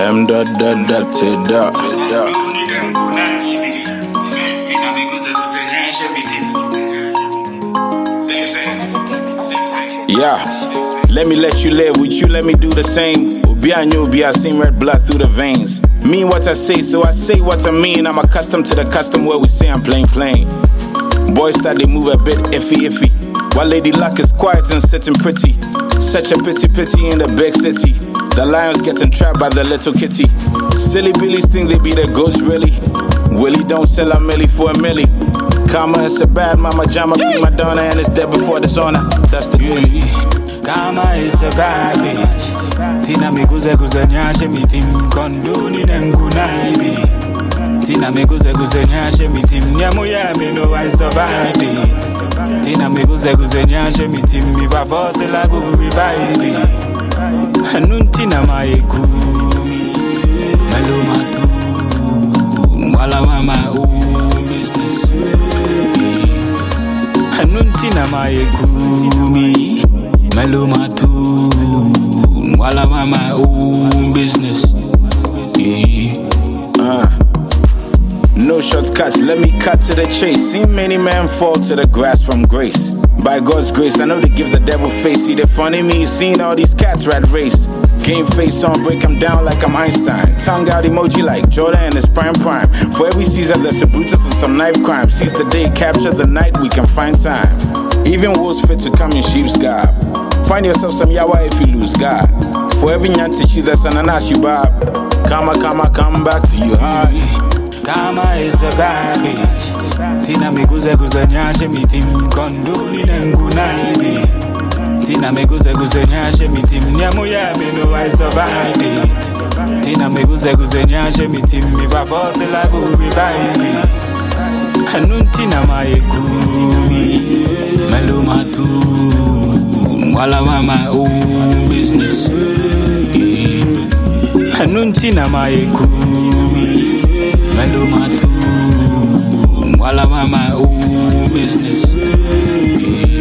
Yeah, let me let you live with you, let me do the same. Ubi, I seen red blood through the veins. Mean what I say, so I say what I mean. I'm accustomed to the custom where we say I'm plain. Boys start they move a bit iffy. While Lady Luck is quiet and sitting pretty. Such a pity in the big city. The lions getting trapped by the little kitty. Silly Billies think they be the ghosts really. Willie don't sell a milli for a milli. Karma is a bad mama jama, be my donna and it's dead before dishonor. That's the beauty. Karma is a bad bitch. Tina me guze nyashe mitim konduni nenguna hivi. Tina me guze nyashe mitim nyamuya me know I survived it. Tina me guze nyashe mitim mi va force la go revive it. Anuntina maekumi maloma tu wala mama business. Anuntina maekumi maloma tu wala mama business. No shortcuts, let me cut to the chase. Seen many men fall to the grass from grace. By God's grace, I know they give the devil face. See, they funny me, seen all these cats rat race. Game face on, break them down like I'm Einstein. Tongue out emoji like Jordan and his prime. For every Caesar, there's a Brutus and some knife crime. Seize the day, capture the night, we can find time. Even wolves fit to come in sheep's garb. Find yourself some yawa if you lose God. For every nyantichi, there's an anash you bob. Karma, come back to you hard. Karma is a bad bitch. Tina me guze nyashe mitim konduni nenguna hivi. Tina me guze nyashe mitim nyamuya me know I survived it. Tina me guze nyashe mitim mi va force la go revive it. Anuntina maekumi maloma tu wala mama business. Anuntina maekumi maloma tu wala mama business.